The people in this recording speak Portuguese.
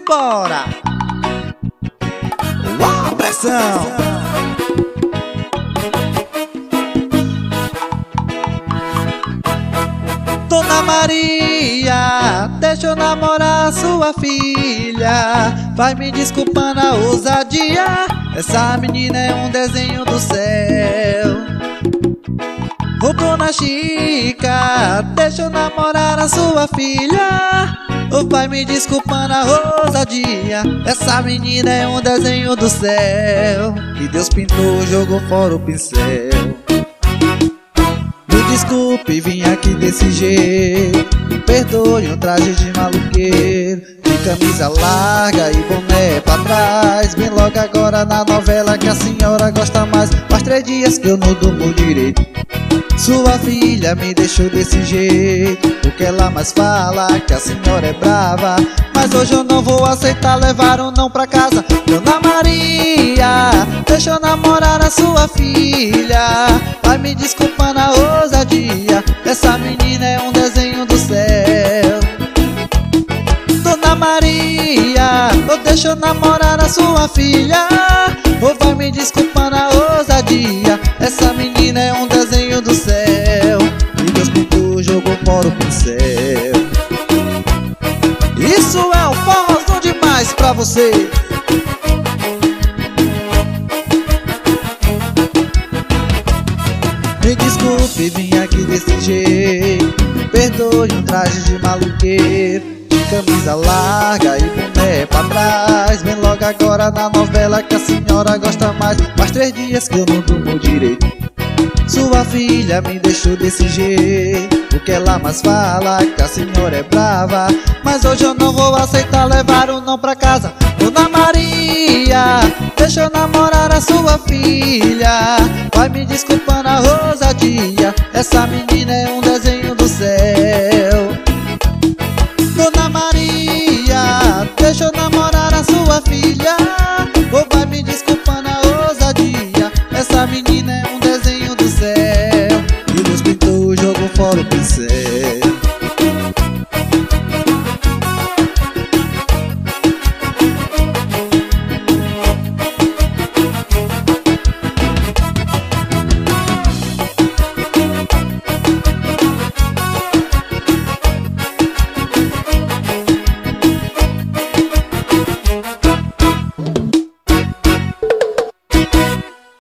Simbora! Uau, pressão! Dona Maria, deixa eu namorar sua filha. Vai me desculpando a ousadia, essa menina é um desenho do céu. Ô Dona Chica, deixa eu namorar a sua filha. Vai me desculpando a ousadia, essa menina é um desenho do céu. Que Deus pintou, jogou fora o pincel. Me desculpe, vim aqui desse jeito. Me perdoe um traje de maluqueiro, de camisa larga e boné pra trás. Vem logo agora na novela que a senhora gosta mais. Faz 3 dias que eu não durmo direito. Sua filha me deixou desse jeito, porque ela mais fala que a senhora é brava. Mas hoje eu não vou aceitar levar um não pra casa. Dona Maria, deixa eu namorar a sua filha. Vai me desculpando a ousadia, essa menina é um desenho do céu. Dona Maria, deixa eu namorar a sua filha. Vai me desculpando a ousadia, essa menina é um desenho do céu. E Deus pintou, jogou fora o pincel. Isso é um forrozão demais pra você. Me desculpe, vim aqui desse jeito. Me perdoe um traje de maluqueiro, de camisa larga e boné pra trás. Vem logo agora na novela que a senhora gosta mais. Faz 3 dias que eu não durmo direito. Sua filha me deixou desse jeito, porque ela mais fala que a senhora é brava. Mas hoje eu não vou aceitar levar um não pra casa. Dona Maria, deixa eu namorar a sua filha. Vai me desculpando a ousadia, essa menina é um desenho